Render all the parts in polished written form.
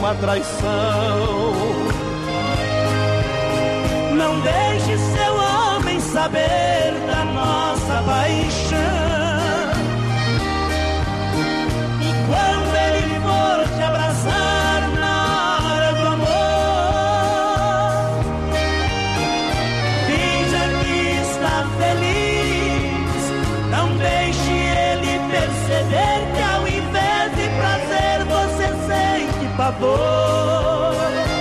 uma traição. Não deixe seu homem saber da nossa paixão. E quando ele for te abraçar na hora do amor, finja que está feliz. Não deixe ele perceber que ao invés de prazer você sente pavor.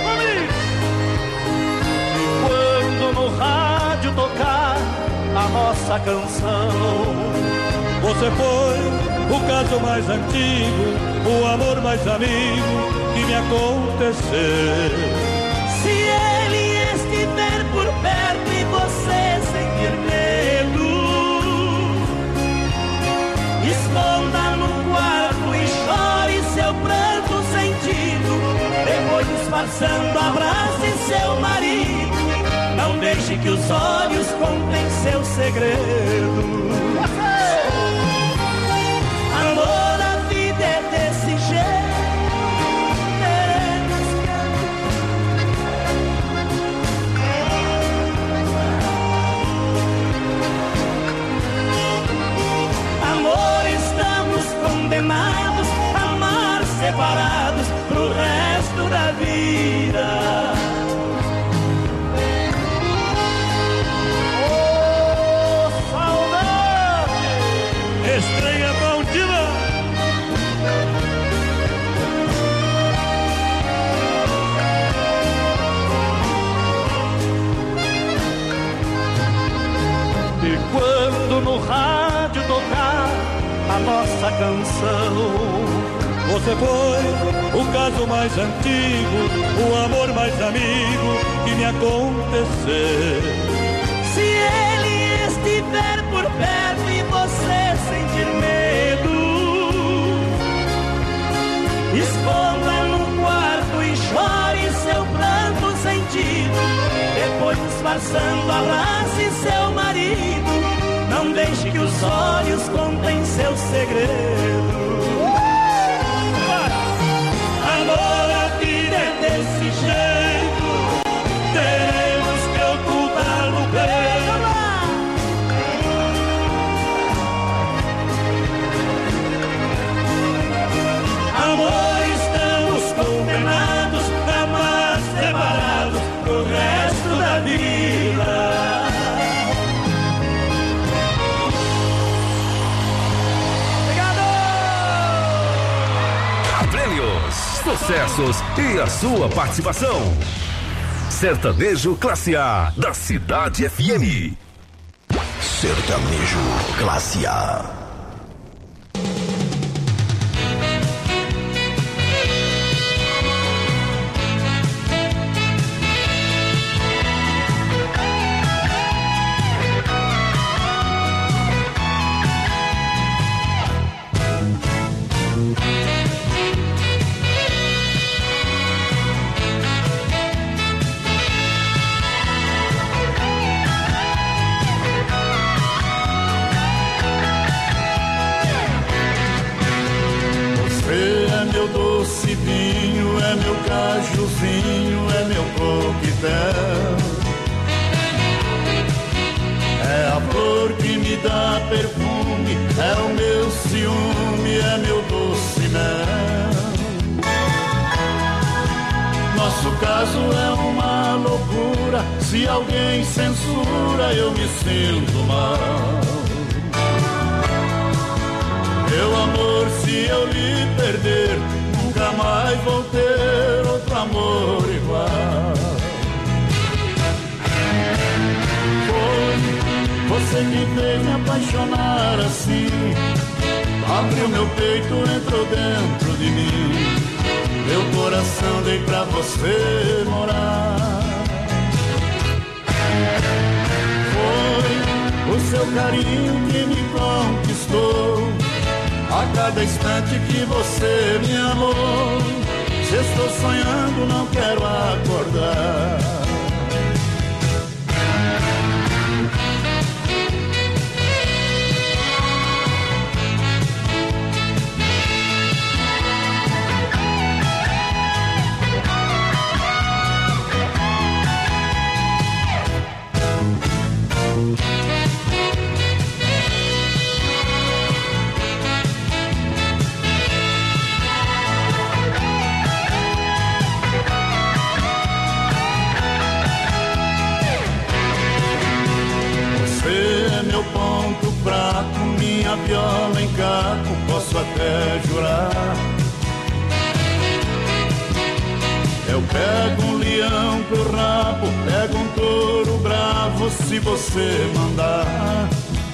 Tocar a nossa canção, você foi o caso mais antigo, o amor mais amigo que me aconteceu. Se ele estiver por perto e você sentir medo, esconda no quarto e chore seu pranto sentido. Depois disfarçando abrace seu marido. Não deixe que os olhos contem seu segredo. Amor, a vida é desse jeito. Amor, estamos condenados a amar separados pro resto da vida. Estranha Maldita. E quando no rádio tocar a nossa canção, você foi o caso mais antigo, o amor mais amigo que me aconteceu. Se ele estiver por perto e você sentir medo, esconda no quarto e chore seu pranto sentido. Depois disfarçando abrace seu marido. Não deixe que os olhos contem seu segredo. Amor, a vida é desse jeito. Teremos que ocultar no peito. Amor, estamos condenados a amar separados pro resto da vida. Obrigado! Prêmios, sucessos e a sua participação. Sertanejo Classe A da Cidade FM. Sertanejo Classe A. É meu cajuzinho, é meu coquetel. É a flor que me dá perfume, é o meu ciúme, é meu doce mel. Nosso caso é uma loucura, se alguém censura eu me sinto mal. Meu amor, se eu lhe perder, nunca mais vou ter outro amor igual. Foi você que fez me apaixonar assim. Abriu meu peito, entrou dentro de mim. Meu coração dei pra você morar. Foi o seu carinho que me conquistou. A cada instante que você me amou, se estou sonhando não quero acordar. viola em caco, posso até jurar. Eu pego um leão pro rabo, pego um touro bravo, se você mandar.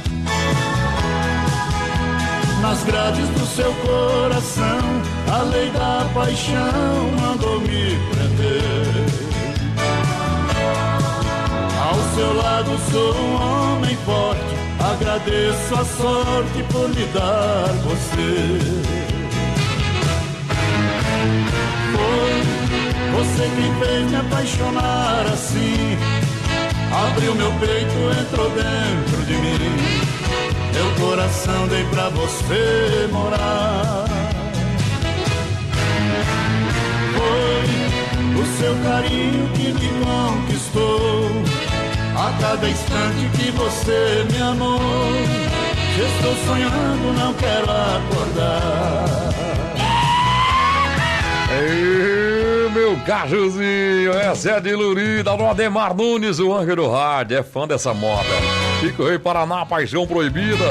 Nas grades do seu coração, a lei da paixão mandou me prender. Ao seu lado sou um homem forte, agradeço a sorte por me dar você. Foi você quem fez me apaixonar assim, abriu meu peito, entrou dentro de mim, meu coração dei pra você morar. Foi o seu carinho que me conquistou, a cada instante que você me amou. Se estou sonhando, não quero acordar. Ei, meu cajuzinho, essa é de Lurida, no Ademar Nunes, o anjo do rádio, é fã dessa moda. Fico Rei Paraná, paixão proibida.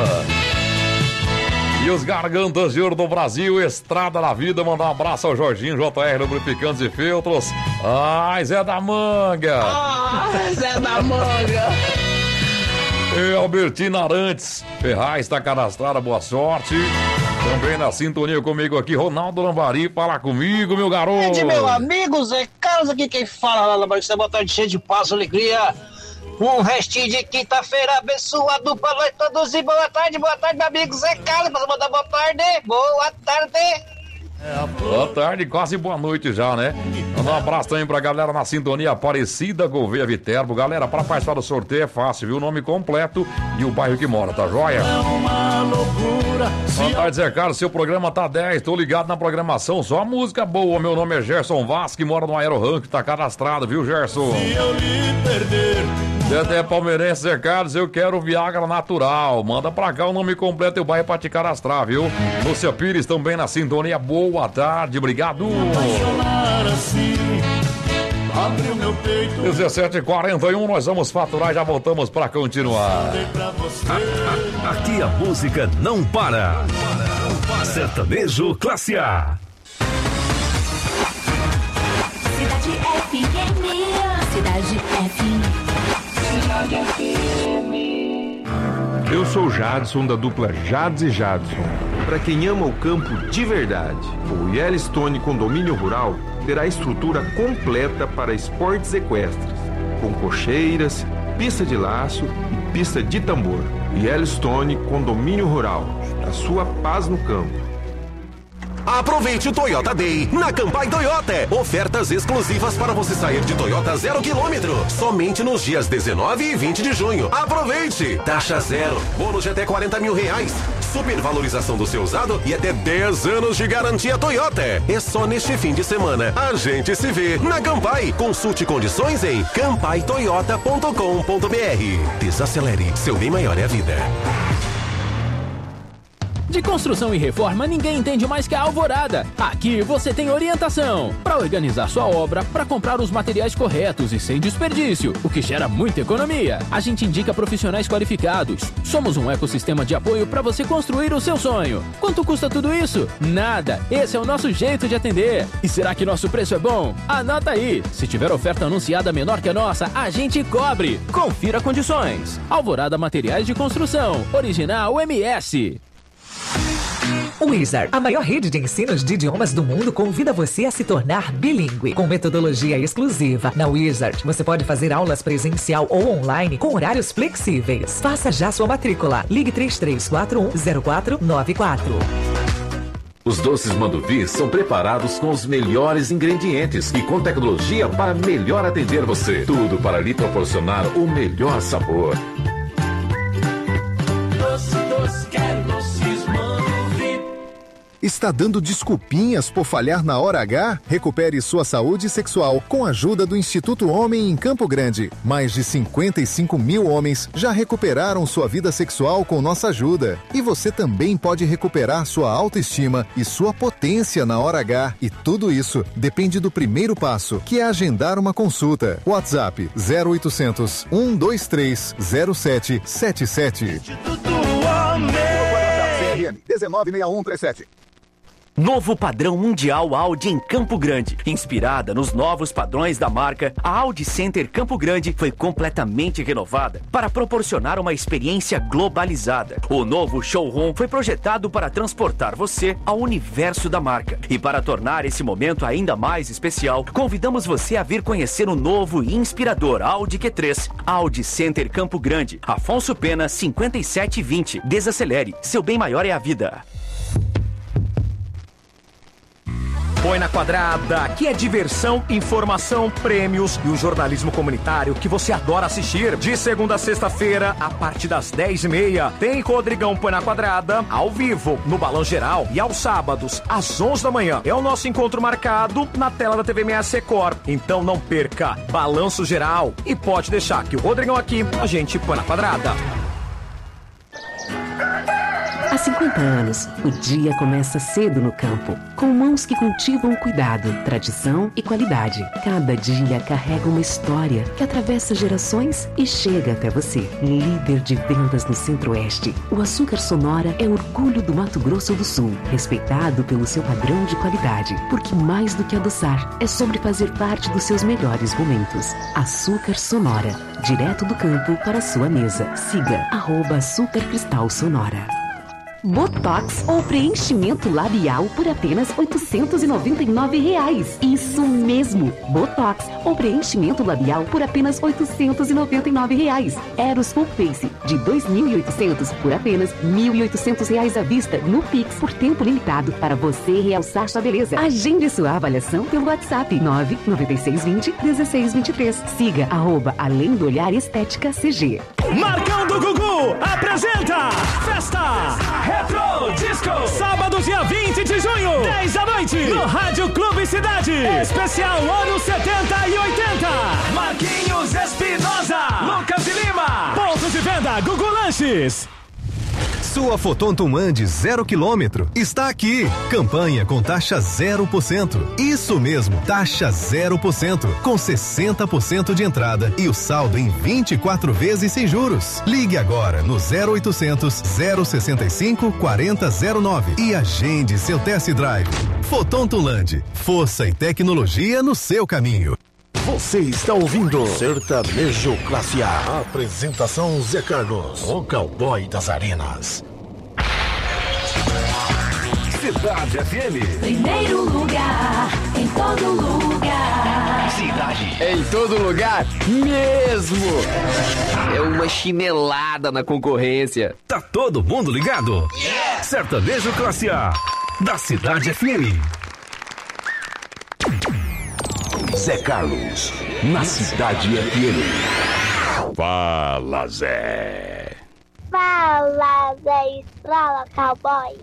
E os gargantas de ouro do Brasil, Estrada da Vida, mandar um abraço ao Jorginho, JR, Lubrificantes e Feltros. Ai, Zé da Manga. Zé da Manga. E Albertina Arantes, Ferraz está cadastrada, boa sorte. Também na sintonia comigo aqui, Ronaldo Lambari, fala comigo, meu garoto. E meu amigo Zé Carlos aqui, quem fala lá, Lambari, você boa tarde, cheio de paz, alegria. Um restinho de quinta-feira abençoado pra nós todos e boa tarde, meu amigo Zé Carlos, posso mandar boa tarde? Boa tarde. Boa tarde, quase boa noite já, né? Manda um abraço também pra galera na sintonia Aparecida Gouveia Viterbo. Galera, pra participar do sorteio é fácil, viu? O nome completo e o bairro que mora, tá joia? Boa tarde, Zé Carlos, seu programa tá 10, tô ligado na programação, só música boa. Meu nome é Gerson Vasque, mora no Aero Rank, tá cadastrado, viu, Gerson? Se eu lhe perder, você até é palmeirense, Zé Carlos, eu quero Viagra natural. Manda pra cá o nome completo e o bairro pra te cadastrar, viu? Lúcia Pires também na sintonia, boa tarde, obrigado. Assim, abriu meu peito. 17h41, nós vamos faturar e já voltamos pra continuar. Aqui a música não para. Sertanejo Classe A. Cidade FM. Cidade FM. Eu sou Jadson, da dupla Jads e Jadson. Para quem ama o campo de verdade, o Yellowstone Condomínio Rural terá estrutura completa para esportes equestres, com cocheiras, pista de laço e pista de tambor. Yellowstone Condomínio Rural, a sua paz no campo. Aproveite o Toyota Day na Campai Toyota. Ofertas exclusivas para você sair de Toyota 0 km. Somente nos dias 19 e 20 de junho. Aproveite! Taxa zero, bônus de até R$40 mil. Supervalorização do seu usado e até 10 anos de garantia Toyota. É só neste fim de semana. A gente se vê na Campai. Consulte condições em campaitoyota.com.br. Desacelere, seu bem maior é a vida. De construção e reforma, ninguém entende mais que a Alvorada. Aqui você tem orientação para organizar sua obra, para comprar os materiais corretos e sem desperdício, o que gera muita economia. A gente indica profissionais qualificados. Somos um ecossistema de apoio para você construir o seu sonho. Quanto custa tudo isso? Nada. Esse é o nosso jeito de atender. E será que nosso preço é bom? Anota aí. Se tiver oferta anunciada menor que a nossa, a gente cobre. Confira condições. Alvorada Materiais de Construção. Original MS. Wizard, a maior rede de ensinos de idiomas do mundo, convida você a se tornar bilíngue. Com metodologia exclusiva, na Wizard você pode fazer aulas presencial ou online com horários flexíveis. Faça já sua matrícula. Ligue 3341-0494. Os doces Manduvi são preparados com os melhores ingredientes e com tecnologia para melhor atender você. Tudo para lhe proporcionar o melhor sabor. Doce, quero doces Manduvi. Está dando desculpinhas por falhar na hora H? Recupere sua saúde sexual com a ajuda do Instituto Homem em Campo Grande. Mais de 55 mil homens já recuperaram sua vida sexual com nossa ajuda. E você também pode recuperar sua autoestima e sua potência na hora H. E tudo isso depende do primeiro passo, que é agendar uma consulta. WhatsApp 0800 123 0777. Instituto Homem. CRM 196137. Novo padrão mundial Audi em Campo Grande. Inspirada nos novos padrões da marca, a Audi Center Campo Grande foi completamente renovada para proporcionar uma experiência globalizada. O novo showroom foi projetado para transportar você ao universo da marca. E para tornar esse momento ainda mais especial, convidamos você a vir conhecer o novo e inspirador Audi Q3. Audi Center Campo Grande, Afonso Pena 5720. Desacelere, seu bem maior é a vida. Põe na Quadrada, aqui é diversão, informação, prêmios e o jornalismo comunitário que você adora assistir. De segunda a sexta-feira, a partir das 10h30, tem Rodrigão Põe na Quadrada, ao vivo, no Balão Geral. E aos sábados, às 11 da manhã, é o nosso encontro marcado na tela da TV 6 Record. Então não perca, Balanço Geral. E pode deixar que o Rodrigão aqui, a gente põe na Quadrada. Há 50 anos, o dia começa cedo no campo, com mãos que cultivam cuidado, tradição e qualidade. Cada dia carrega uma história que atravessa gerações e chega até você. Líder de vendas no Centro-Oeste, o Açúcar Sonora é orgulho do Mato Grosso do Sul, respeitado pelo seu padrão de qualidade, porque mais do que adoçar, é sobre fazer parte dos seus melhores momentos. Açúcar Sonora, direto do campo para a sua mesa. Siga @Açúcar Cristal Sonora. Botox ou preenchimento labial por apenas R$ 899. Isso mesmo! Botox ou preenchimento labial por apenas R$ 899. Eros Full Face de 2.800 por apenas R$ 1.800 à vista no Pix por tempo limitado para você realçar sua beleza. Agende sua avaliação pelo WhatsApp 99620-1623. Siga @Além do Olhar Estética CG. Marcão do Gugu apresenta Festa Retro Disco. Sábado, dia 20 de junho, 10 da noite, no Rádio Clube Cidade. Especial anos 70 e 80. Marquinhos Espinosa, Lucas e Lima. Pontos de venda Gugu Lanches. Sua Foton Ande 0 km está aqui. Campanha com taxa 0%. Isso mesmo, taxa 0%, com 60% de entrada e o saldo em 24 vezes sem juros. Ligue agora no 0800 065 4009 e agende seu test drive. Foton Land, força e tecnologia no seu caminho. Você está ouvindo Sertanejo Classe A. Apresentação Zé Carlos, o cowboy das arenas. Cidade FM. Primeiro lugar, em todo lugar. Cidade. Em todo lugar mesmo. É uma chinelada na concorrência. Tá todo mundo ligado? Yeah! Sertanejo Classe A, da Cidade FM. Zé Carlos, na Cidade FM. Fala, Zé. Fala, Zé Estrala, cowboy.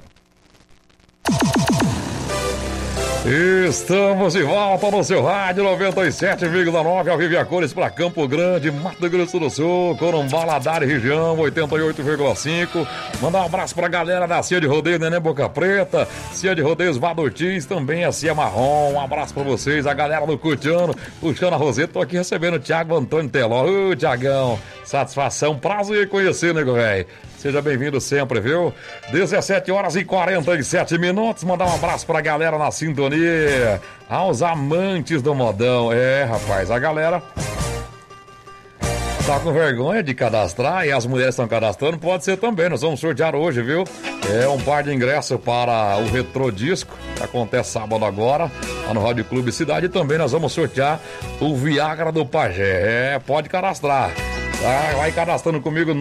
Estamos de volta no seu rádio 97,9 ao vivo e a cores para Campo Grande, Mato Grosso do Sul, Corumbá, Ladari, região 88,5. Mandar um abraço pra galera da Cia de Rodeio Neném Boca Preta, Cia de Rodeios Vadortins, também a Cia Marrom. Um abraço pra vocês, a galera do Cutiano, puxando a Roseta. Tô aqui recebendo o Thiago Antônio Teló. Ô, Thiagão, satisfação, prazer em conhecer, nego velho. Seja bem-vindo sempre, viu? 17h47. Mandar um abraço pra galera na sintonia. Aos amantes do modão. É, rapaz, a galera tá com vergonha de cadastrar e as mulheres estão cadastrando. Pode ser também, nós vamos sortear hoje, viu? É um par de ingressos para o Retro Disco, que acontece sábado agora, lá no Rádio Clube Cidade. E também nós vamos sortear o Viagra do Pajé. É, pode cadastrar. Vai cadastrando comigo,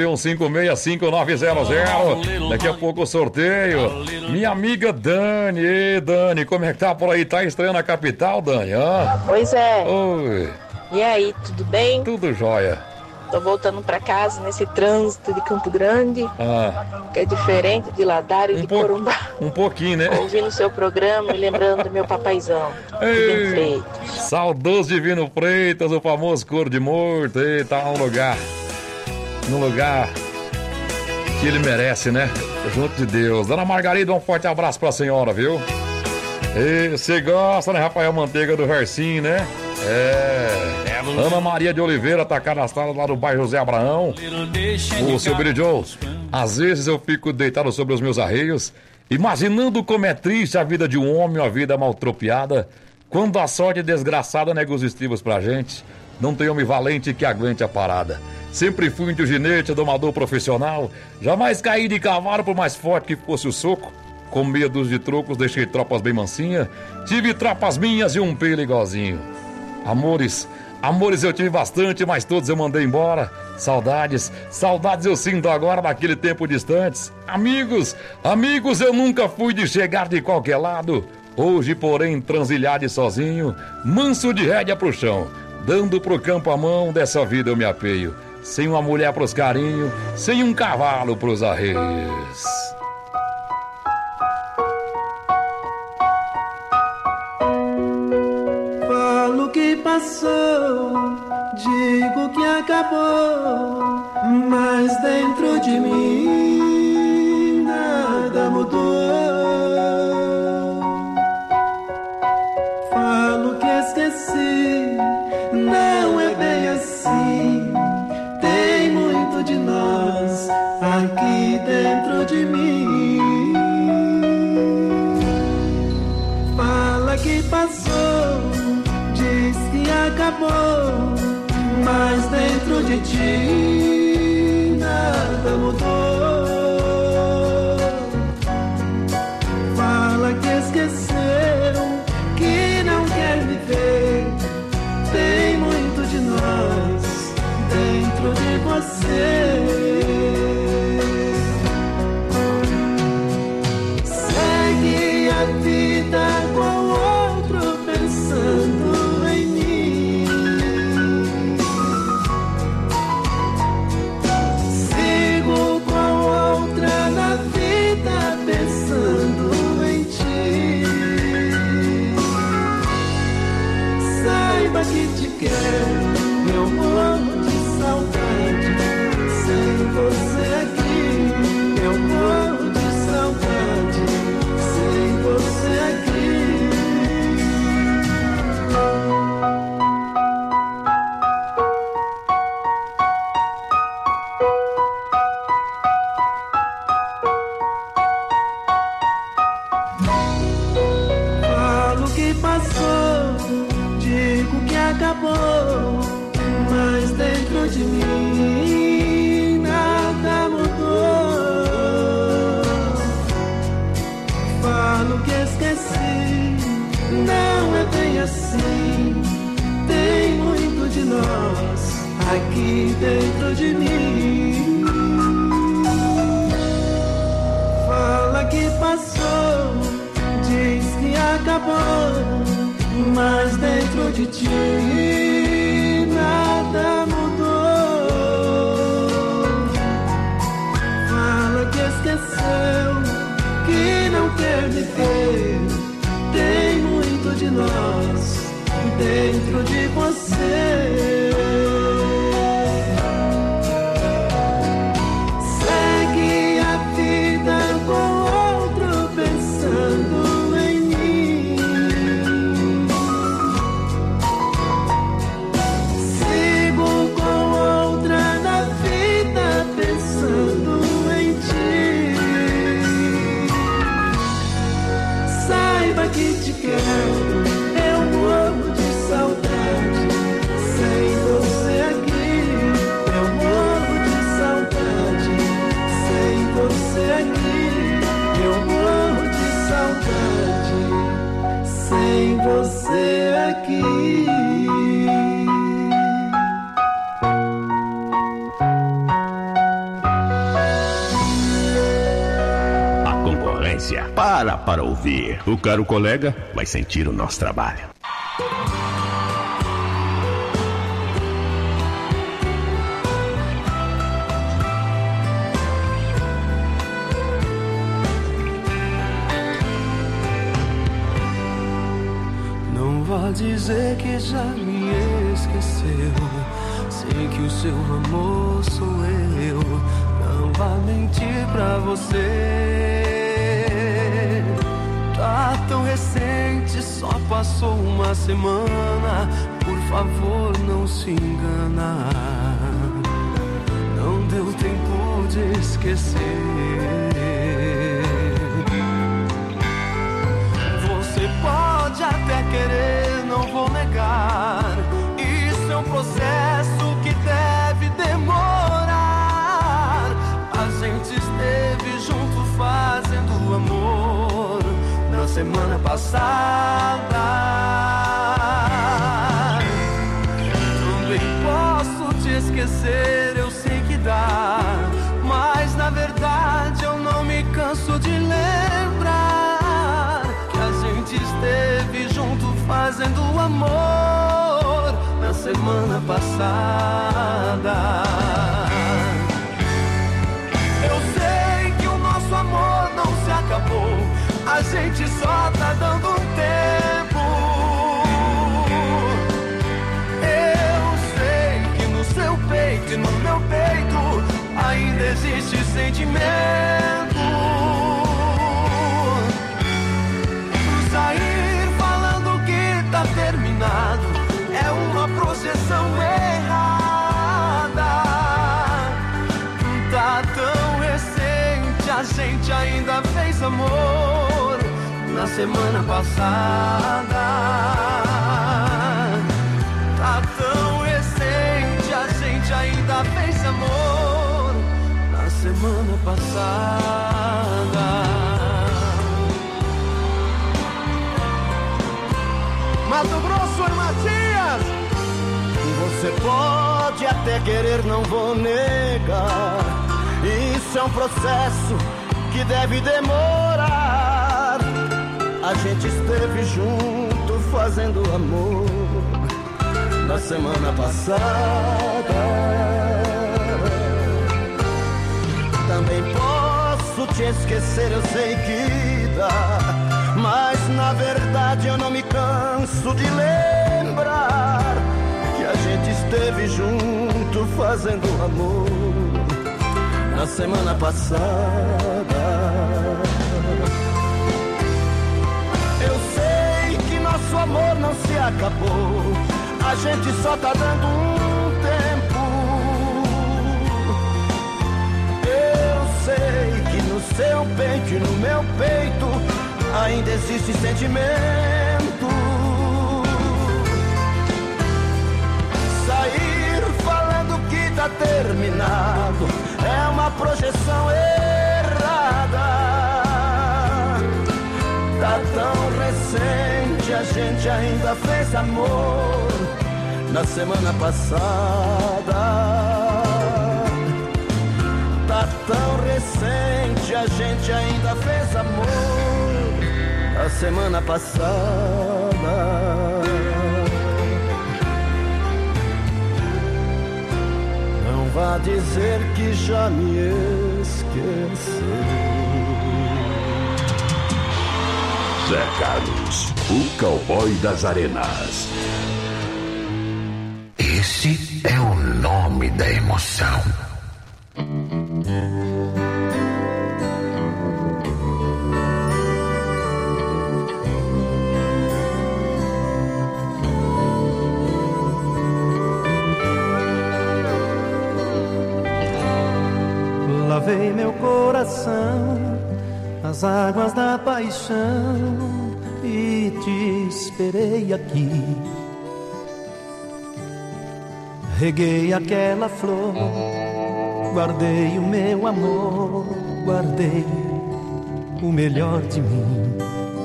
991565900. Daqui a pouco o sorteio. Minha amiga Dani. Ei, Dani, como é que tá por aí? Tá estreando a capital, Dani? Ah? Pois é. Oi. E aí, tudo bem? Tudo jóia. Tô voltando pra casa nesse trânsito de Campo Grande, que é diferente de Ladari e de Corumbá. Um pouquinho, né? Ouvindo o seu programa e lembrando do meu papaizão. Divino Freitas. Saudoso Divino Freitas, o famoso couro de morto. Ei, tá num lugar que ele merece, né? Junto de Deus. Dona Margarida, um forte abraço pra senhora, viu? E você gosta, né, Rafael Manteiga do Versim, né? Ana Maria de Oliveira tá cadastrada lá no bairro José Abraão. O seu Billy Joe. Às vezes eu fico deitado sobre os meus arreios, imaginando como é triste a vida de um homem, uma vida maltropiada, quando a sorte desgraçada nega os estribos pra gente. Não tem homem valente que aguente a parada. Sempre fui um ginete, domador profissional, jamais caí de cavalo por mais forte que fosse o soco. Com medos de trocos deixei tropas bem mansinha, tive tropas minhas e um pelo igualzinho. Amores eu tive bastante, mas todos eu mandei embora. Saudades eu sinto agora daquele tempo distantes. Amigos eu nunca fui de chegar de qualquer lado. Hoje, porém, transilhar sozinho, manso de rédea pro chão, dando pro campo a mão, dessa vida eu me apeio. Sem uma mulher pros carinhos, sem um cavalo pros arreios. Falo que passou, digo que acabou, mas dentro de mim nada mudou. Falo que esqueci, não é bem assim. Tem muito de nós aqui dentro de mim. Fala que passou, diz que acabou, mas dentro de ti nada mudou. Fala que esqueceu, que não quer me ver. Tem muito de nós dentro de você. Segue a vida com outro pensando em mim. Sigo com outra na vida pensando em ti. Saiba que te quero, eu morro de saudade. Sem você aqui, eu morro de saudade. Sem você aqui. Falo que passou, digo que acabou, mas dentro de mim nada mudou. Falo que esqueci, não é bem assim. Tem muito de nós aqui dentro de mim. Fala que passou, diz que acabou, mas dentro de ti nada mudou. Fala que esqueceu, que não quer me ver. Tem muito de nós dentro de você. Segue a vida com outro pensando em mim. Sigo com outra na vida pensando em ti. Saiba que te quero, eu morro de saudade. Sem você aqui, eu morro de saudade. Sem você aqui, eu morro de saudade. Sem você aqui. A concorrência para ouvir. O caro colega vai sentir o nosso trabalho. Não vá dizer que já me esqueceu. Sei que o seu amor sou eu. Não vá mentir pra você. Tá tão recente, só passou uma semana. Por favor, não se engana. Não deu tempo de esquecer. Você pode até querer, não vou negar. Isso é um processo que deve demorar. A gente esteve junto fazendo amor na semana passada. Também posso te esquecer, eu sei que dá, mas na verdade eu não me canso de lembrar que a gente esteve junto fazendo amor na semana passada. Eu sei que o nosso amor não se acabou, a gente só tá dando um tempo. Eu sei que no seu peito e no meu peito ainda existe sentimento. Sair falando que tá terminado é uma projeção errada. Tá tão recente, a gente ainda fez amor na semana passada. Tá tão recente, a gente ainda fez amor na semana passada. Mato Grosso e Matias. Você pode até querer, não vou negar. Isso é um processo que deve demorar. A gente esteve junto fazendo amor na semana passada. Também posso te esquecer, eu sei que dá, mas na verdade eu não me canso de lembrar que a gente esteve junto fazendo amor na semana passada. Eu sei que nosso amor não se acabou, a gente só tá dando um tempo. Eu sei que no seu peito e no meu peito ainda existe sentimento. Sair falando que tá terminado é uma projeção errada. Tá tão recente, a gente ainda fez amor na semana passada. Tá tão recente, a gente ainda fez amor a semana passada. Não vá dizer que já me esqueceu. Zé Carlos, o cowboy das arenas. Esse é o nome da emoção. Lavei meu coração nas águas da paixão e te esperei aqui. Reguei aquela flor, guardei o meu amor, guardei o melhor de mim.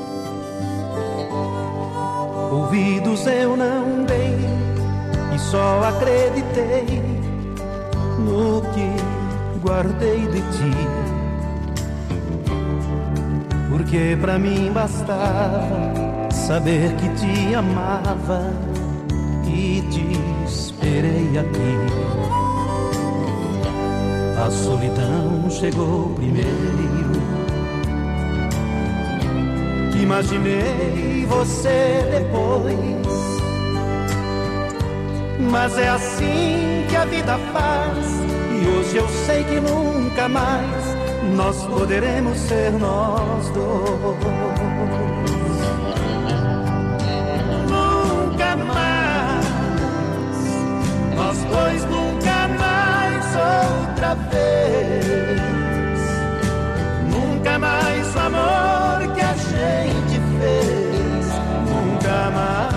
Ouvidos eu não dei e só acreditei no que guardei de ti. Porque pra mim bastava saber que te amava e te esperei aqui. A solidão chegou primeiro. Imaginei você depois, mas é assim que a vida faz. E hoje eu sei que nunca mais nós poderemos ser nós dois. Nunca mais, nós dois nunca mais outra outra vez. Nunca mais o amor que a gente fez. Nunca mais.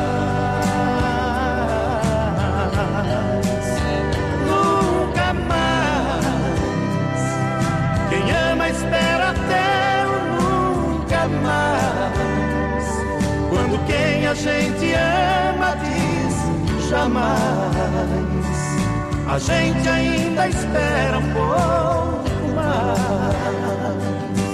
Nunca mais. Quem ama espera até o nunca mais. Quando quem a gente ama diz jamais, a gente ainda espera um pouco mais.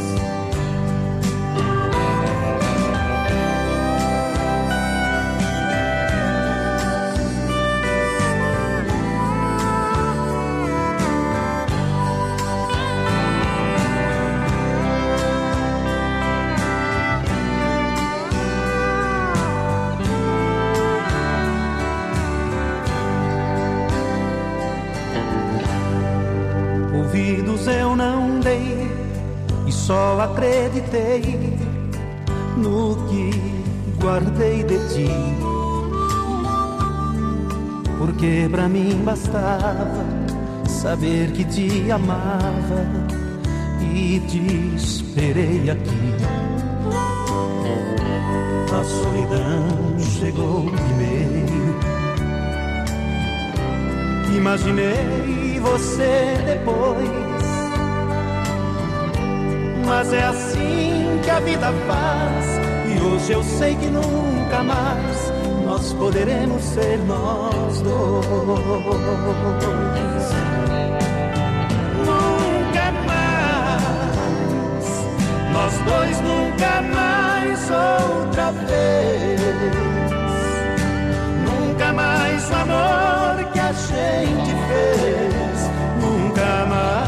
Ouvidos eu não dei e só acreditei no que guardei de ti, porque pra mim bastava saber que te amava e te esperei aqui. A solidão chegou primeiro, imaginei você depois, mas é assim que a vida faz, e hoje eu sei que nunca mais nós poderemos ser nós dois. Nunca mais, nós dois nunca mais outra vez. Nunca mais o amor que a gente fez. Nunca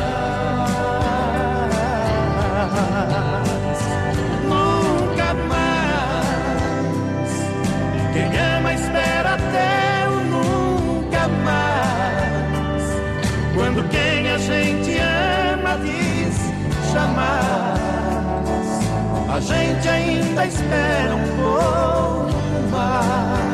mais, nunca mais. Quem ama espera até o nunca mais. Quando quem a gente ama diz jamais, a gente ainda espera um pouco mais.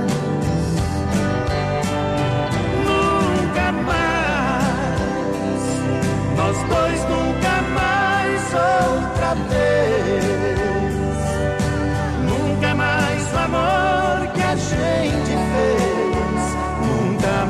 Nós dois nunca mais outra vez. Nunca mais o amor que a gente fez. Nunca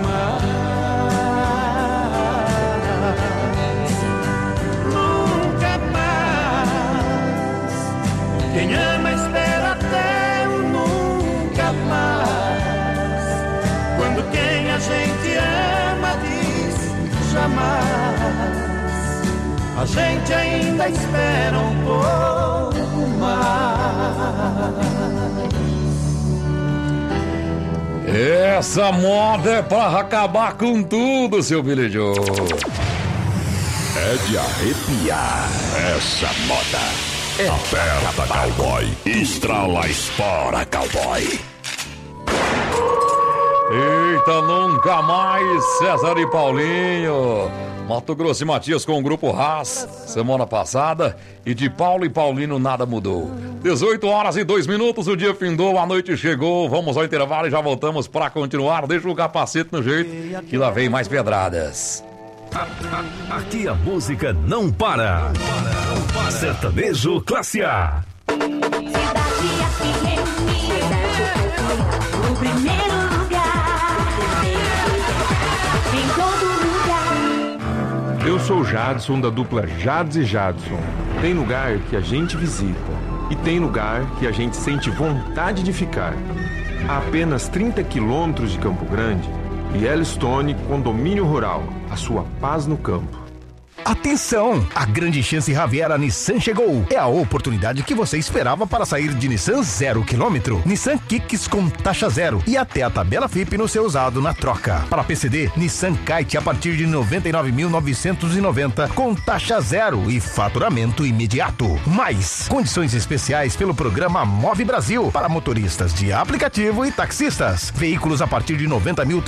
mais, nunca mais. Quem ama espera até o nunca mais. Quando quem a gente ama diz jamais, a gente ainda espera um pouco mais. Essa moda é pra acabar com tudo, seu Billy Joe. É de arrepiar essa moda. Aperta, cowboy. Estrala, espora, cowboy. Eita, nunca mais, César e Paulinho. Mato Grosso e Matias com o Grupo Haas, semana passada, e de Paulo e Paulino nada mudou. 18h02, o dia findou, a noite chegou, vamos ao intervalo e já voltamos pra continuar. Deixa o capacete no jeito, que lá vem mais pedradas. Aqui a música não para. Sertanejo Classe A. O primeiro lugar, em todo lugar. Eu sou Jadson da dupla Jades e Jadson. Tem lugar que a gente visita e tem lugar que a gente sente vontade de ficar. A apenas 30 quilômetros de Campo Grande, Yellowstone Condomínio Rural, a sua paz no campo. Atenção! A grande chance Riviera Nissan chegou. É a oportunidade que você esperava para sair de Nissan 0 km. Nissan Kicks com taxa zero e até a tabela FIP no seu usado na troca. Para PCD, Nissan Kite a partir de 99.990 com taxa zero e faturamento imediato. Mais condições especiais pelo programa Move Brasil para motoristas de aplicativo e taxistas. Veículos a partir de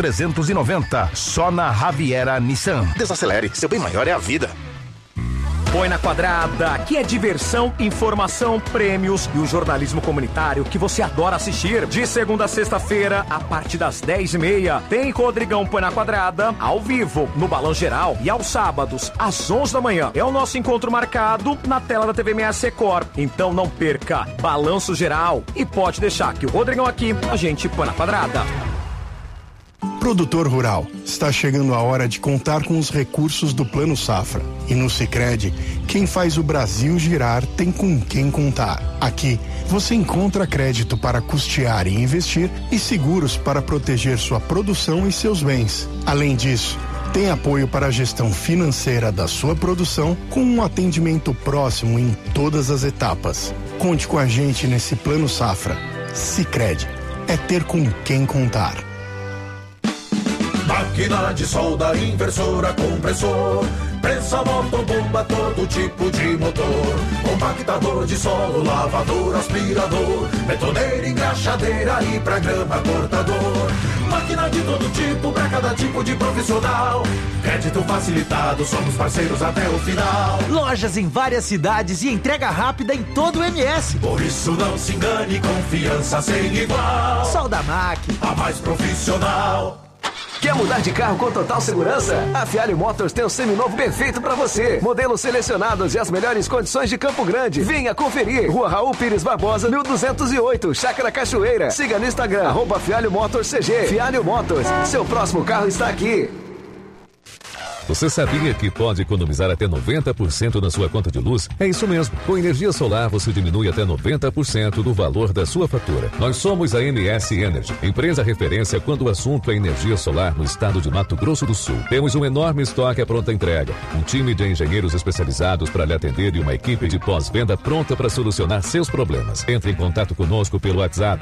90.390 só na Riviera Nissan. Desacelere, seu bem maior é a vida. Põe na Quadrada, que é diversão, informação, prêmios e o jornalismo comunitário que você adora assistir. De segunda a sexta-feira, a partir das 10h30, tem Rodrigão Põe na Quadrada, ao vivo, no Balão Geral, e aos sábados, às 11 da manhã. É o nosso encontro marcado na tela da TV MS Record. Então não perca, Balanço Geral. E pode deixar que o Rodrigão aqui, a gente põe na quadrada. Produtor rural, está chegando a hora de contar com os recursos do Plano Safra. E no Sicredi, quem faz o Brasil girar tem com quem contar. Aqui, você encontra crédito para custear e investir e seguros para proteger sua produção e seus bens. Além disso, tem apoio para a gestão financeira da sua produção com um atendimento próximo em todas as etapas. Conte com a gente nesse Plano Safra. Sicredi, é ter com quem contar. Máquina de solda, inversora, compressor, prensa, motor, bomba, todo tipo de motor, compactador de solo, lavador, aspirador, betoneira, engraxadeira e pra grama cortador. Máquina de todo tipo, pra cada tipo de profissional. Crédito facilitado, somos parceiros até o final. Lojas em várias cidades e entrega rápida em todo o MS. Por isso não se engane, confiança sem igual. Soldamac, a mais profissional. Quer mudar de carro com total segurança? A Fialho Motors tem o seminovo perfeito para você. Modelos selecionados e as melhores condições de Campo Grande. Venha conferir. Rua Raul Pires Barbosa, 1208, Chácara Cachoeira. Siga no Instagram, @Fialho Motors CG. Fialho Motors, seu próximo carro está aqui. Você sabia que pode economizar até 90% na sua conta de luz? É isso mesmo. Com energia solar, você diminui até 90% do valor da sua fatura. Nós somos a MS Energy, empresa referência quando o assunto é energia solar no estado de Mato Grosso do Sul. Temos um enorme estoque à pronta entrega, um time de engenheiros especializados para lhe atender e uma equipe de pós-venda pronta para solucionar seus problemas. Entre em contato conosco pelo WhatsApp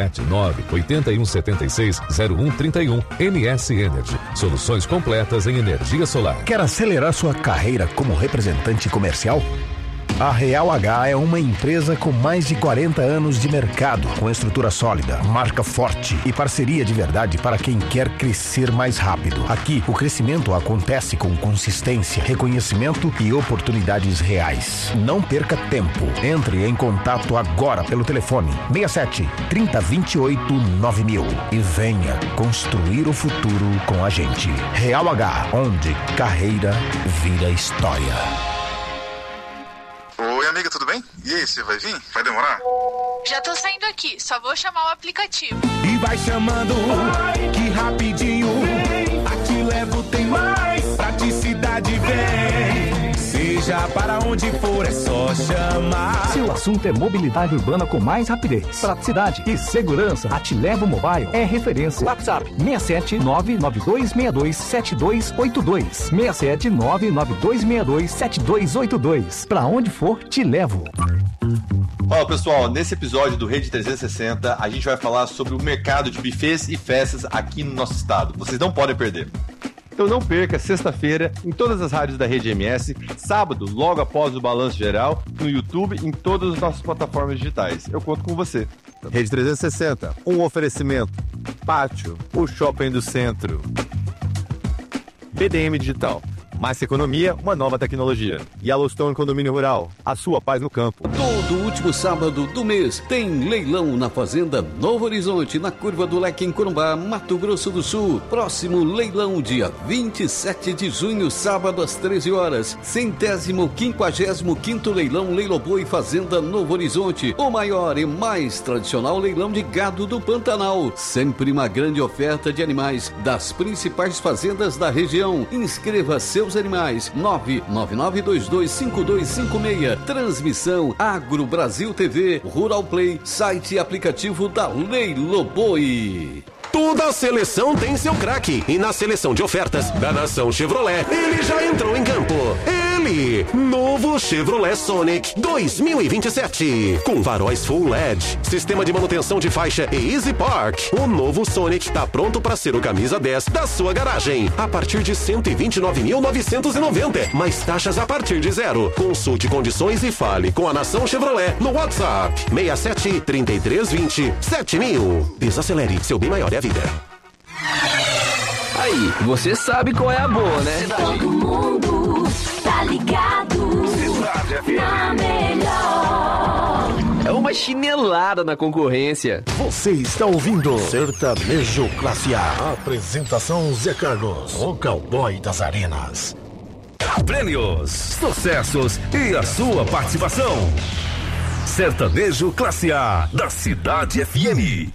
679-8176-0131. MS Energy, soluções completas em energia solar. Quer acelerar sua carreira como representante comercial? A Real H é uma empresa com mais de 40 anos de mercado, com estrutura sólida, marca forte e parceria de verdade para quem quer crescer mais rápido. Aqui, o crescimento acontece com consistência, reconhecimento e oportunidades reais. Não perca tempo. Entre em contato agora pelo telefone 67 3028 9000 e venha construir o futuro com a gente. Real H, onde carreira vira história. Oi, amiga, tudo bem? E aí, você vai vir? Vai demorar? Já tô saindo aqui, só vou chamar o aplicativo. E vai chamando, que rapidinho, a Te Levo tem mais praticidade, vem. Seja para onde for, é só chamar. Se o assunto é mobilidade urbana com mais rapidez, praticidade e segurança, a Te Levo Mobile é referência. WhatsApp 67992627282. 67992627282. Pra onde for, te levo. Fala pessoal, nesse episódio do Rede 360 a gente vai falar sobre o mercado de buffets e festas aqui no nosso estado. Vocês não podem perder. Então não perca, sexta-feira, em todas as rádios da Rede MS, sábado, logo após o Balanço Geral, no YouTube, em todas as nossas plataformas digitais. Eu conto com você. Rede 360, um oferecimento. Pátio, o shopping do centro. BDM Digital. Mais economia, uma nova tecnologia. Yellowstone Condomínio Rural, a sua paz no campo. Todo último sábado do mês tem leilão na Fazenda Novo Horizonte, na Curva do Leque, em Corumbá, Mato Grosso do Sul. Próximo leilão, dia 27 de junho, sábado às 13 horas. 155º leilão Leiloboi Fazenda Novo Horizonte. O maior e mais tradicional leilão de gado do Pantanal. Sempre uma grande oferta de animais das principais fazendas da região. Inscreva seus animais. 999225256. Transmissão Agro Brasil TV, Rural Play, site e aplicativo da Leiloboi. Toda seleção tem seu craque. E na seleção de ofertas da Nação Chevrolet, ele já entrou em campo. Ele, novo Chevrolet Sonic 2027. Com faróis Full LED, sistema de manutenção de faixa e Easy Park. O novo Sonic está pronto para ser o camisa 10 da sua garagem. A partir de 129.990. Mais taxas a partir de zero. Consulte condições e fale com a Nação Chevrolet no WhatsApp 67 3320 7000. Desacelere, seu bem maior é a vida. Aí, você sabe qual é a boa, né? Todo mundo tá ligado. Na melhor. É uma chinelada na concorrência. Você está ouvindo Sertanejo Classe A. Apresentação Zé Carlos, o cowboy das arenas. Prêmios, sucessos e a sua participação. Sertanejo Classe A da Cidade FM.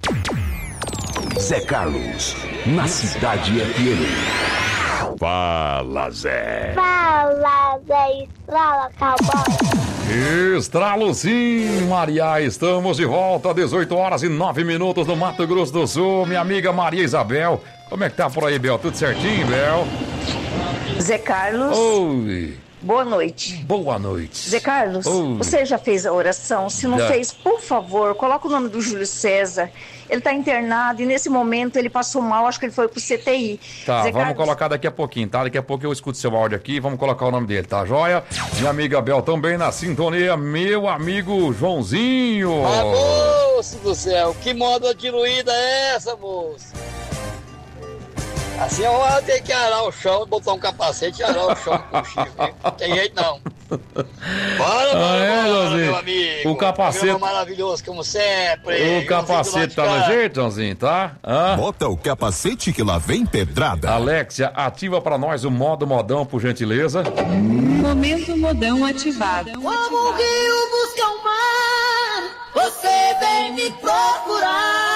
Zé Carlos, na Cidade FM. Fala, Zé. Fala, Zé. Estrala, cowboy. Estralo sim, Maria, estamos de volta, 18 horas e 9 minutos no Mato Grosso do Sul. Minha amiga Maria Isabel, como é que tá por aí, Bel? Tudo certinho, Bel? Zé Carlos. Oi. Boa noite. Boa noite. Zé Carlos, você já fez a oração? Se não fez, por favor, coloca o nome do Júlio César. Ele está internado e nesse momento ele passou mal, acho que ele foi pro CTI. Tá, Zé vamos Carlos, colocar daqui a pouquinho, tá? Daqui a pouco eu escuto seu áudio aqui e vamos colocar o nome dele, tá joia? Minha amiga Bel também na sintonia, meu amigo Joãozinho. Ah, moço do céu, que moda diluída é essa, moço? Assim eu tenho que arar o chão, botar um capacete e arar o chão com o chifre. Não tem jeito não. Bora, meu amigo. O capacete. Programa maravilhoso, como sempre. O capacete tá no jeito, Joãozinho, tá? Bota o capacete que lá vem pedrada. Alexia, ativa pra nós o modo modão, por gentileza. Momento modão ativado. Como o rio busca o mar, você vem me procurar.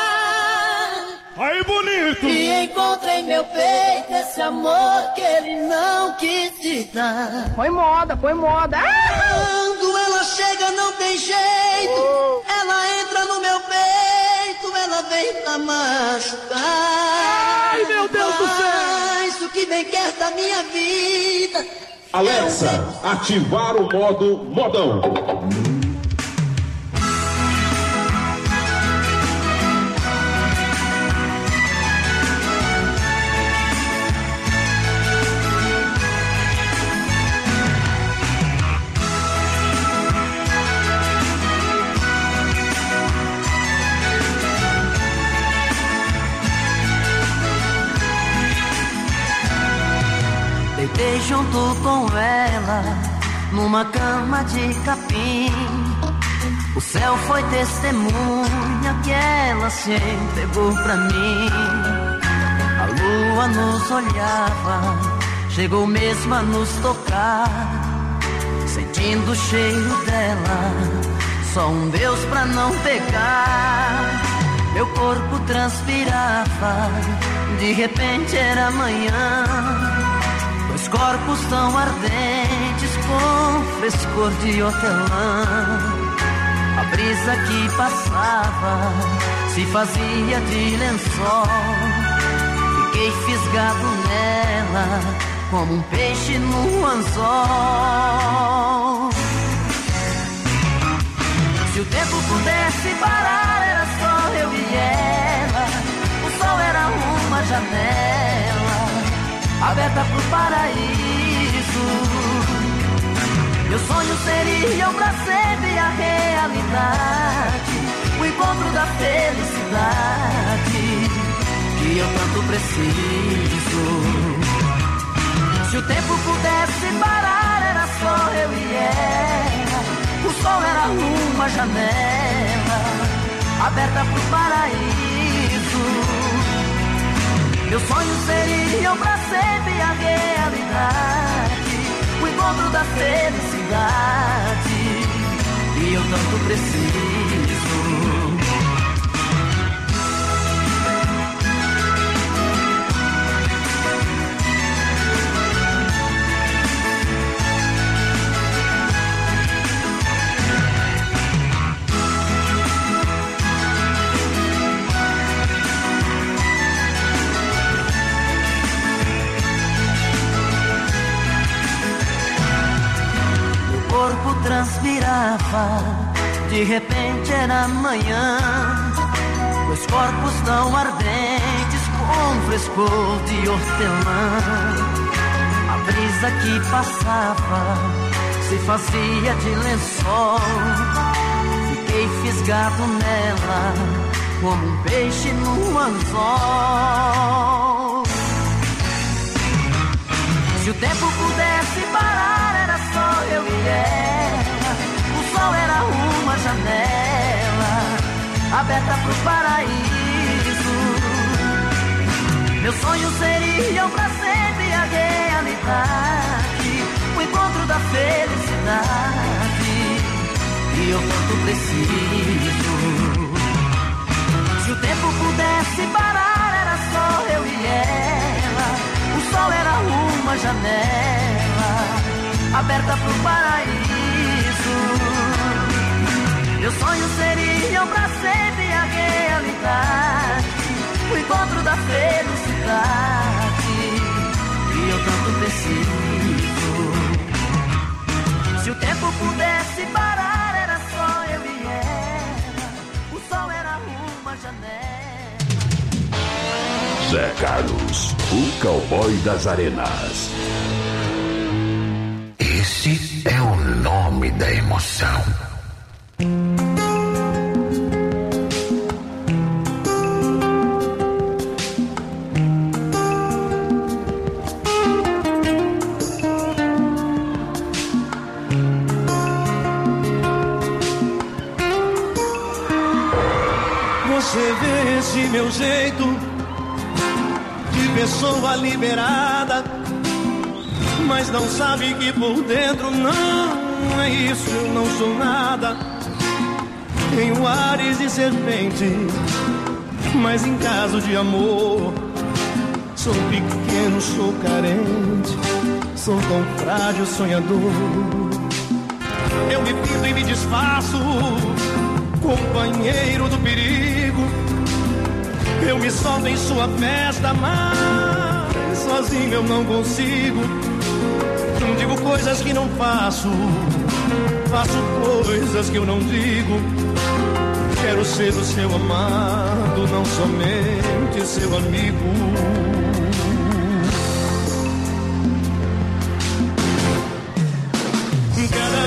Aí, bonito! E encontra em meu peito esse amor que ele não quis te dar. Põe moda, põe moda. Quando ela chega não tem jeito, ela entra no meu peito, ela vem pra machucar. Ai, meu Deus do céu! Isso que bem quer da minha vida. Alexa, ativar o modo modão. Deitei junto com ela numa cama de capim. O céu foi testemunha que ela se entregou pra mim. A lua nos olhava, chegou mesmo a nos tocar. Sentindo o cheiro dela, só um Deus pra não pegar. Meu corpo transpirava, de repente era manhã. Dois corpos tão ardentes com frescor de hortelã. A brisa que passava se fazia de lençol. Fiquei fisgado nela como um peixe no anzol. Se o tempo pudesse parar, era só eu e ela. O sol era uma janela aberta pro paraíso. Meus sonhos seriam pra sempre a realidade, o encontro da felicidade que eu tanto preciso. Se o tempo pudesse parar, era só eu e ela. O sol era uma janela aberta pro paraíso. Meus sonhos seriam pra sempre a realidade, o encontro da felicidade que eu tanto preciso. O corpo transpirava, de repente era manhã. Dois corpos tão ardentes com frescor de hortelã. A brisa que passava se fazia de lençol. Fiquei fisgado nela como um peixe no anzol. Se o tempo pudesse parar, era só eu e ela. aberta pro paraíso. Meus sonhos seriam pra sempre a realidade, o encontro da felicidade que eu tanto preciso. Se o tempo pudesse parar, era só eu e ela. O sol era uma janela aberta pro paraíso. Meus sonhos seriam pra sempre a realidade, o encontro da felicidade que eu tanto preciso. Se o tempo pudesse parar, era só eu e ela. O sol era uma janela. Zé Carlos, o cowboy das arenas. Esse é o nome da emoção. Você vê esse meu jeito de pessoa liberada, mas não sabe que por dentro não é isso, eu não sou nada. Tenho ares de serpente, mas em caso de amor sou pequeno, sou carente, sou tão frágil, sonhador. Eu me pinto e me desfaço, companheiro do perigo. Eu me solto em sua festa, mas sozinho eu não consigo. Não digo coisas que não faço, faço coisas que eu não digo. Quero ser o seu amado, não somente seu amigo. Cada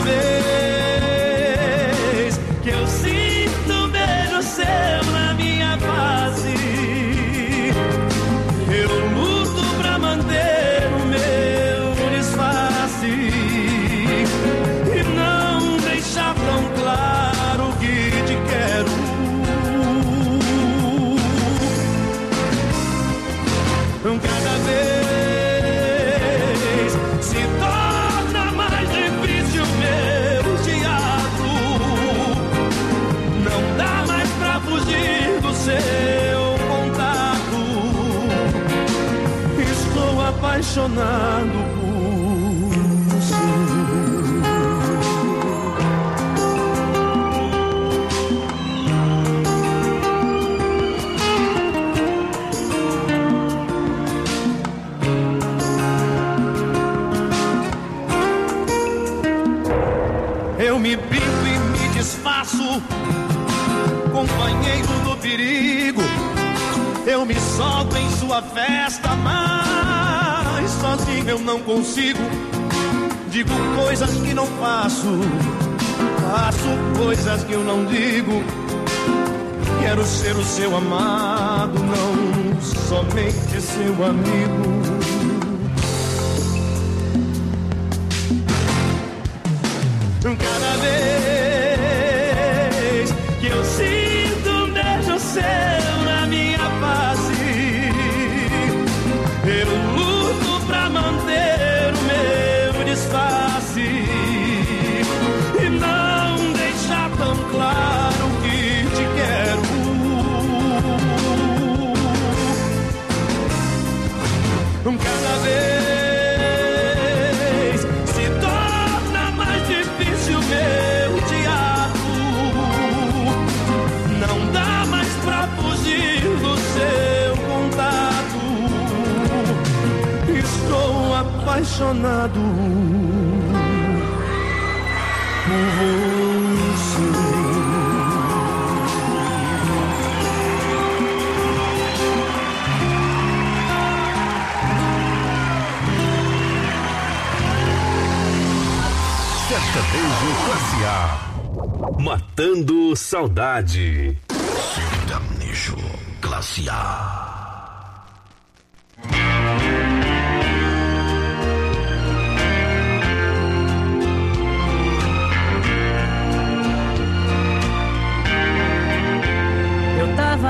vez que eu sinto um beijo seu na minha face, eu luto pra manter o meu disfarce e não deixar tão claro que te quero. Cada vez se torna mais difícil meu teatro. Não dá mais pra fugir do seu contato. Estou apaixonado por você. Eu me pinto e me desfaço, companheiro do perigo. Eu me solto em sua festa, mas sozinho eu não consigo. Digo coisas que não faço, faço coisas que eu não digo. Quero ser o seu amado, não somente seu amigo. Cada vez que eu sinto um beijo seu na minha face, eu luto pra manter o meu disfarce e não deixar tão claro que te quero. Cada vez se torna mais difícil meu teatro. Não dá mais pra fugir do seu contato. Estou apaixonado por você. Sertanejo Classe A. Matando saudade. Sertanejo Classe A.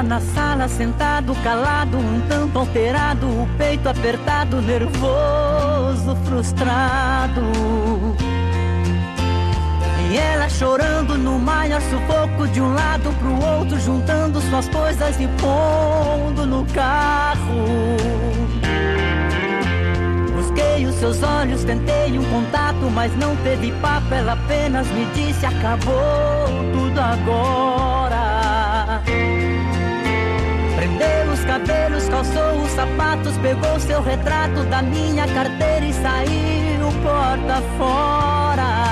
na sala sentado, calado, um tanto alterado, o peito apertado, nervoso, frustrado. E ela chorando no maior sufoco, de um lado pro outro, juntando suas coisas e pondo no carro. Busquei os seus olhos, tentei um contato, mas não teve papo. Ela apenas me disse: acabou tudo agora. Prendeu os cabelos, calçou os sapatos, pegou seu retrato da minha carteira e saiu porta fora.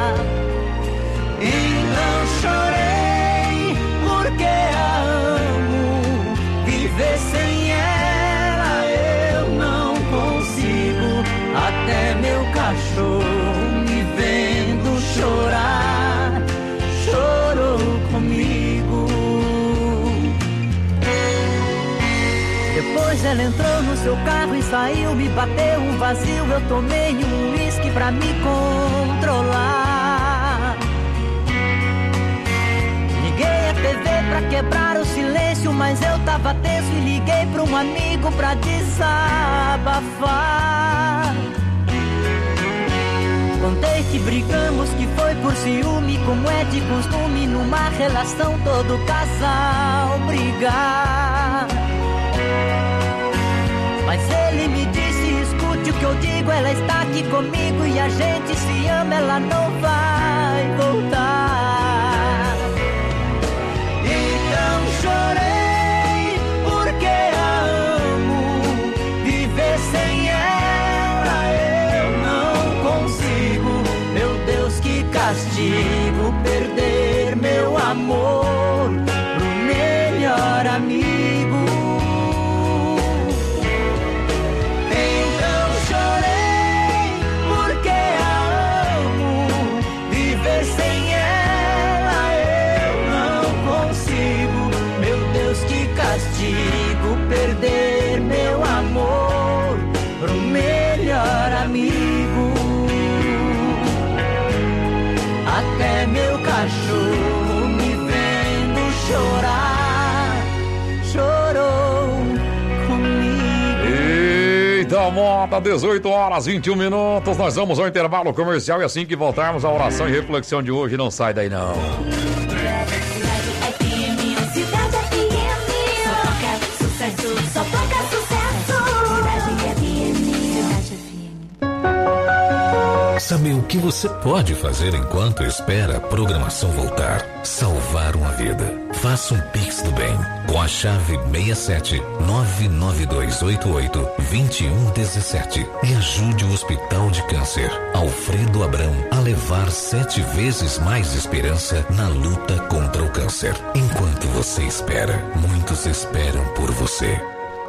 Então chorei porque a amo, viver sem ela eu não consigo. Até meu cachorro me vendo chorar, chorou comigo. Depois ela entrou no seu carro e saiu, me bateu um vazio. Eu tomei um uísque pra me controlar. Liguei a TV pra quebrar o silêncio, mas eu tava tenso e liguei pra um amigo pra desabafar. Contei que brigamos, que foi por ciúme, como é de costume numa relação todo casal brigar. Mas ele me disse: escute o que eu digo, ela está aqui comigo e a gente se ama, ela não vai voltar. Então chorei porque a amo, viver sem ela eu não consigo. Meu Deus, que castigo, perder meu amor pro melhor amigo. Castigo, perder meu amor pro melhor amigo. Até meu cachorro me vendo chorar, chorou comigo. Eita moda, 18 horas 21 minutos. Nós vamos ao intervalo comercial e assim que voltarmos, a oração e reflexão de hoje. Não sai daí não. Só toca sucesso. Sabe o que você pode fazer enquanto espera a programação voltar? Salvar uma vida. Faça um Pix do bem com a chave 67-99288-2117 e ajude o Hospital de Câncer Alfredo Abrão a levar 7 vezes mais esperança na luta contra o câncer. Enquanto você espera, muitos esperam por você.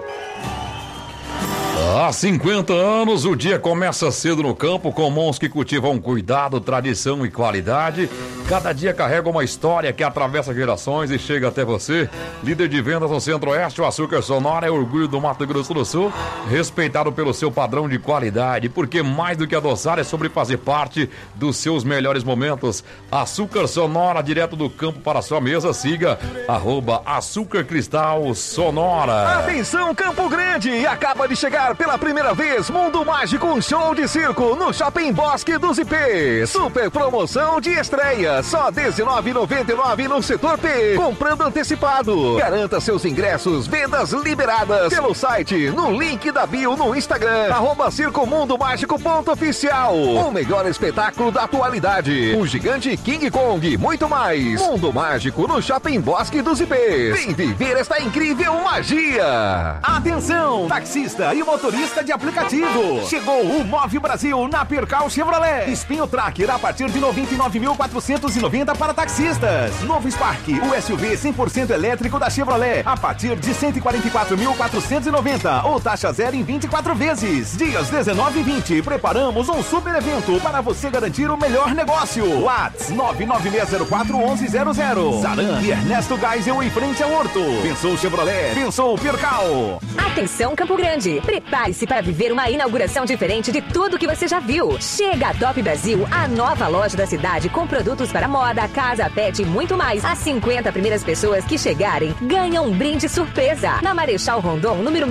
Há 50 anos, o dia começa cedo no campo com mãos que cultivam cuidado, tradição e qualidade. Cada dia carrega uma história que atravessa gerações e chega até você. Líder de vendas no Centro-Oeste, o Açúcar Sonora é orgulho do Mato Grosso do Sul, respeitado pelo seu padrão de qualidade, porque mais do que adoçar é sobre fazer parte dos seus melhores momentos. Açúcar Sonora, direto do campo para a sua mesa. Siga @Açúcar Cristal Sonora. Atenção, Campo Grande! Acaba de chegar pela primeira vez Mundo Mágico, um show de circo no Shopping Bosque dos Ipês. Super promoção de estreia, só R$19,99 no setor P. Comprando antecipado. Garanta seus ingressos, vendas liberadas pelo site, no link da bio no Instagram, @circomundomágico.oficial. O melhor espetáculo da atualidade. O gigante King Kong, muito mais. Mundo Mágico no Shopping Bosque dos Ipês. Vem viver esta incrível magia. Atenção, taxista e motorista de aplicativo. Chegou o Move Brasil na Percal Chevrolet. Spinho Tracker a partir de 99.490 para taxistas. Novo Spark, o SUV 100% elétrico da Chevrolet a partir de 144.490 ou taxa zero em 24 vezes. Dias 19 e 20, preparamos um super evento para você garantir o melhor negócio. WhatsApp 996041100. Saran e Ernesto Geisel em frente ao Horto. Pensou Chevrolet, pensou Percal. Atenção Campo Grande, prepare Prepare-se para viver uma inauguração diferente de tudo que você já viu. Chega a Top Brasil, a nova loja da cidade com produtos para moda, casa, pet e muito mais. As 50 primeiras pessoas que chegarem ganham um brinde surpresa na Marechal Rondon, número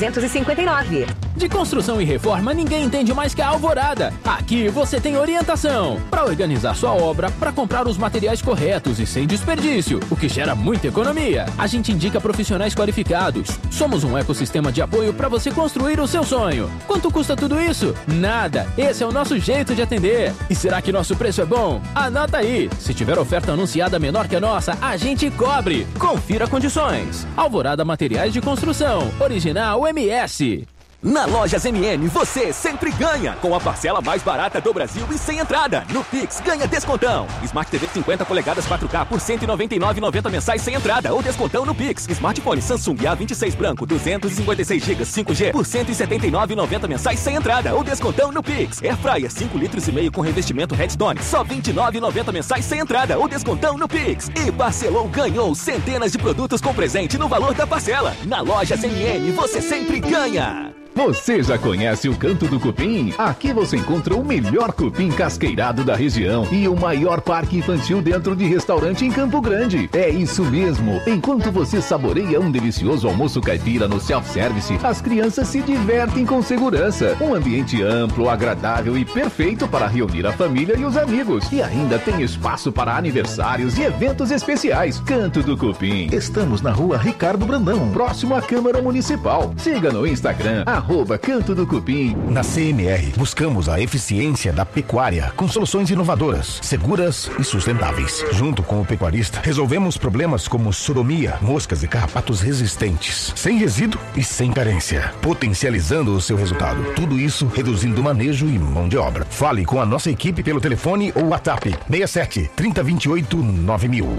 1359. De construção e reforma, ninguém entende mais que a Alvorada. Aqui você tem orientação para organizar sua obra, para comprar os materiais corretos e sem desperdício, o que gera muita economia. A gente indica profissionais qualificados. Somos um ecossistema de apoio para você construir o seu sonho. Quanto custa tudo isso? Nada. Esse é o nosso jeito de atender. E será que nosso preço é bom? Anota aí. Se tiver oferta anunciada menor que a nossa, a gente cobre. Confira condições. Alvorada Materiais de Construção. Original MS. Na Lojas MM você sempre ganha, com a parcela mais barata do Brasil e sem entrada. No Pix ganha descontão. Smart TV 50 polegadas 4K por R$ 199,90 mensais sem entrada ou descontão no Pix. Smartphone Samsung A26 branco 256 GB 5G por R$ 179,90 mensais sem entrada ou descontão no Pix. Airfryer 5,5 litros com revestimento Redstone só R$ 29,90 mensais sem entrada ou descontão no Pix. E parcelou, ganhou centenas de produtos com presente no valor da parcela. Na Lojas MM você sempre ganha. Você já conhece o Canto do Cupim? Aqui você encontra o melhor cupim casqueirado da região e o maior parque infantil dentro de restaurante em Campo Grande. É isso mesmo. Enquanto você saboreia um delicioso almoço caipira no self-service, as crianças se divertem com segurança. Um ambiente amplo, agradável e perfeito para reunir a família e os amigos. E ainda tem espaço para aniversários e eventos especiais. Canto do Cupim. Estamos na rua Ricardo Brandão, próximo à Câmara Municipal. Siga no Instagram, @Canto do Cupim. Na CMR, buscamos a eficiência da pecuária com soluções inovadoras, seguras e sustentáveis. Junto com o pecuarista, resolvemos problemas como soromia, moscas e carrapatos resistentes, sem resíduo e sem carência, potencializando o seu resultado. Tudo isso reduzindo manejo e mão de obra. Fale com a nossa equipe pelo telefone ou WhatsApp 67 3028 9000.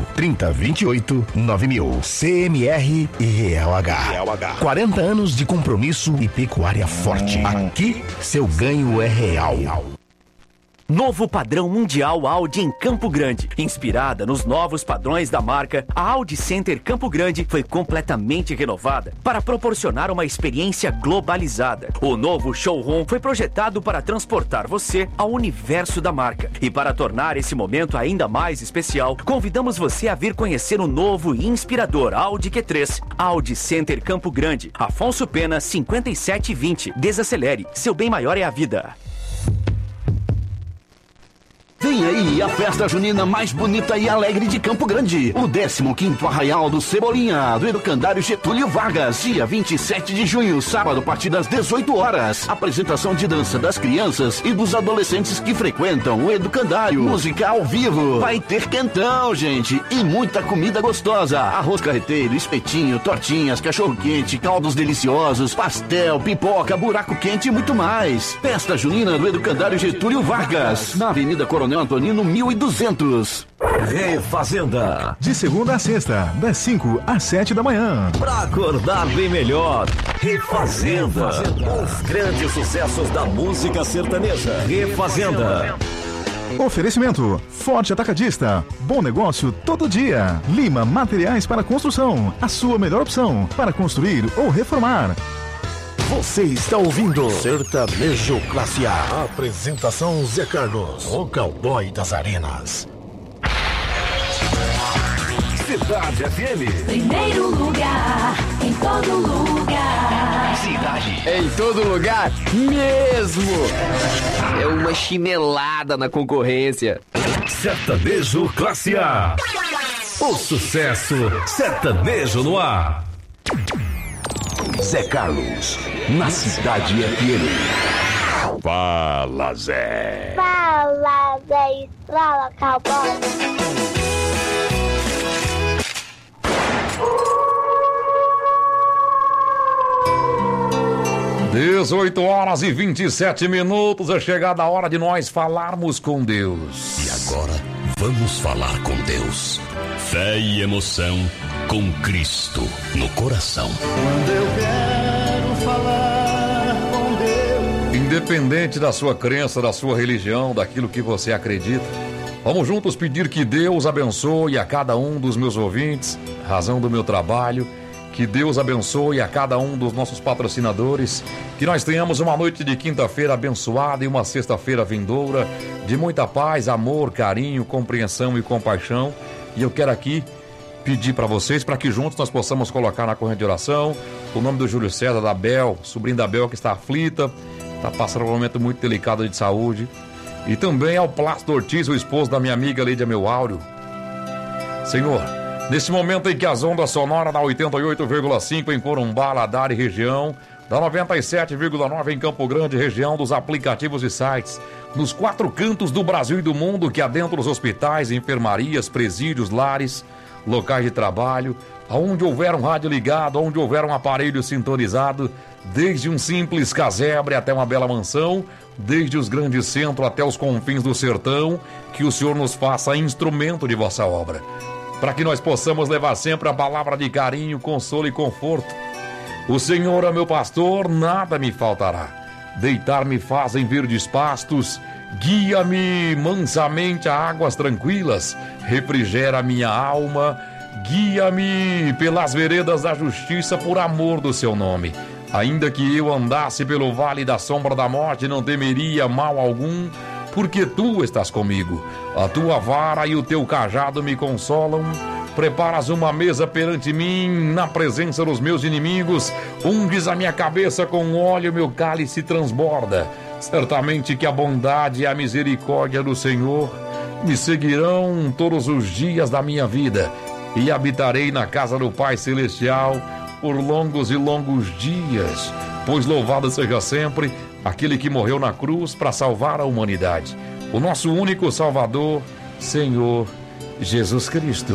3028 9000. CMR e RLH. 40 anos de compromisso e pecuária forte. Aqui, seu ganho é real. Novo padrão mundial Audi em Campo Grande. Inspirada nos novos padrões da marca, a Audi Center Campo Grande foi completamente renovada para proporcionar uma experiência globalizada. O novo showroom foi projetado para transportar você ao universo da marca. E para tornar esse momento ainda mais especial, convidamos você a vir conhecer o novo e inspirador Audi Q3. Audi Center Campo Grande. Afonso Pena, 5720. Desacelere. Seu bem maior é a vida. Vem aí a festa junina mais bonita e alegre de Campo Grande. O 15º Arraial do Cebolinha, do Educandário Getúlio Vargas. Dia 27 de junho, sábado, a partir das 18 horas. Apresentação de dança das crianças e dos adolescentes que frequentam o Educandário. Música ao vivo. Vai ter quentão, gente. E muita comida gostosa. Arroz carreteiro, espetinho, tortinhas, cachorro-quente, caldos deliciosos, pastel, pipoca, buraco quente e muito mais. Festa junina do Educandário Getúlio Vargas. Na Avenida Coronel Antonino 1200. Refazenda. De segunda a sexta, das 5 às 7 da manhã. Pra acordar bem melhor. Refazenda. Os grandes sucessos da música sertaneja. Refazenda. Oferecimento: Forte Atacadista. Bom negócio todo dia. Lima Materiais para Construção. A sua melhor opção para construir ou reformar. Você está ouvindo Sertanejo Classe A. Apresentação: Zé Carlos, o cowboy das arenas. Cidade FM. Primeiro lugar, em todo lugar. Cidade. Em todo lugar mesmo. É uma chinelada na concorrência. Sertanejo Classe A. O sucesso sertanejo no ar. Zé Carlos, na Cidade FM. Fala, Zé. Fala, Zé. Fala, cowboy. 18h27. É chegada a hora de nós falarmos com Deus. E agora, vamos falar com Deus. Fé e emoção com Cristo no coração. Quando eu quero falar com Deus. Independente da sua crença, da sua religião, daquilo que você acredita, vamos juntos pedir que Deus abençoe a cada um dos meus ouvintes, razão do meu trabalho, Que Deus abençoe a cada um dos nossos patrocinadores. Que nós tenhamos uma noite de quinta-feira abençoada e uma sexta-feira vindoura de muita paz, amor, carinho, compreensão e compaixão. E eu quero aqui pedir para vocês, para que juntos nós possamos colocar na corrente de oração o nome do Júlio César, da Bel, sobrinho da Bel, que está aflita, está passando um momento muito delicado de saúde. E também ao Plácido Ortiz, o esposo da minha amiga Lídia Meu Áureo. Senhor, nesse momento em que as ondas sonoras da 88,5 em Corumbá, Ladar e região, da 97,9 em Campo Grande, região dos aplicativos e sites, nos 4 cantos do Brasil e do mundo, que adentram os hospitais, enfermarias, presídios, lares, locais de trabalho, aonde houver um rádio ligado, onde houver um aparelho sintonizado, desde um simples casebre até uma bela mansão, desde os grandes centros até os confins do sertão, que o Senhor nos faça instrumento de vossa obra, para que nós possamos levar sempre a palavra de carinho, consolo e conforto. O Senhor é meu pastor, nada me faltará. Deitar-me faz em verdes pastos, guia-me mansamente a águas tranquilas, refrigera minha alma, guia-me pelas veredas da justiça por amor do seu nome. Ainda que eu andasse pelo vale da sombra da morte, não temeria mal algum, porque tu estás comigo. A tua vara e o teu cajado me consolam. Preparas uma mesa perante mim, na presença dos meus inimigos. Unges a minha cabeça com óleo, meu cálice transborda. Certamente que a bondade e a misericórdia do Senhor me seguirão todos os dias da minha vida, e habitarei na casa do Pai Celestial por longos e longos dias, pois louvado seja sempre aquele que morreu na cruz para salvar a humanidade, o nosso único Salvador, Senhor Jesus Cristo.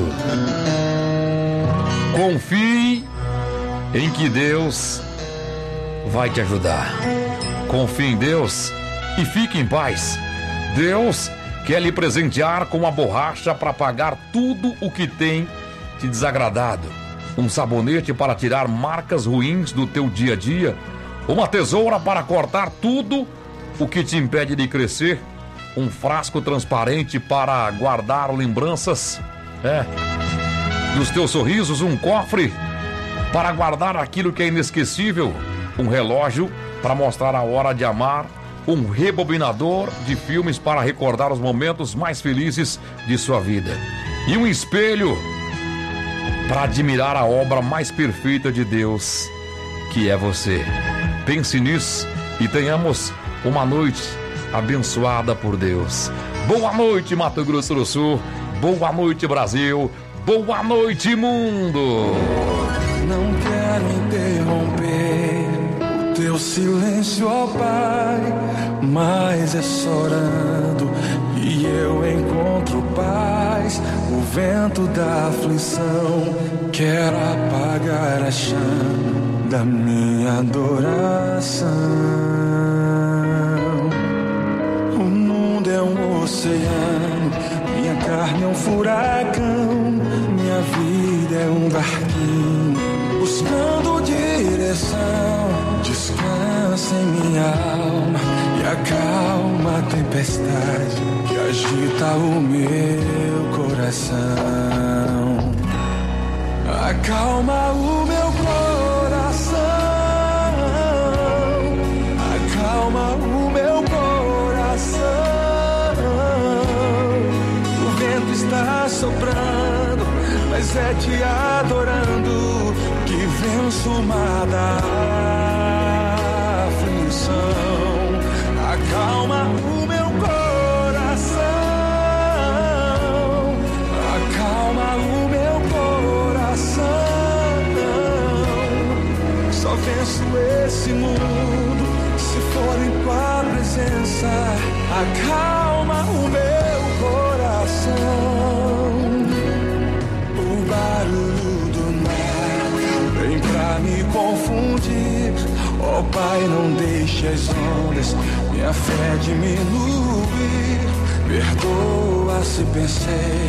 Confie em que Deus vai te ajudar. Confie em Deus e fique em paz. Deus quer lhe presentear com uma borracha para apagar tudo o que tem te desagradado, um sabonete para tirar marcas ruins do teu dia a dia, uma tesoura para cortar tudo o que te impede de crescer, um frasco transparente para guardar lembranças dos teus sorrisos, um cofre para guardar aquilo que é inesquecível, um relógio para mostrar a hora de amar, um rebobinador de filmes para recordar os momentos mais felizes de sua vida, e um espelho para admirar a obra mais perfeita de Deus, que é você. Pense nisso e tenhamos uma noite abençoada por Deus. Boa noite, Mato Grosso do Sul. Boa noite, Brasil. Boa noite, mundo. Não quero interromper o teu silêncio, ó Pai, mas é chorando e eu encontro paz. O vento da aflição quer apagar a chama da minha adoração. O mundo é um oceano, minha carne é um furacão, minha vida é um barquinho buscando direção. Descansa em minha alma e acalma a tempestade que agita o meu coração. Acalma o meu coração, acalma o meu coração. O vento está soprando, mas é te adorando que venço o mar da aflição. Acalma o meu coração, acalma o meu coração. Só venço esse mundo se for em tua presença. Acalma o meu coração. O barulho do mar vem pra me confundir. Ó Pai, não deixe as ondas minha fé diminuir. Perdoa se pensei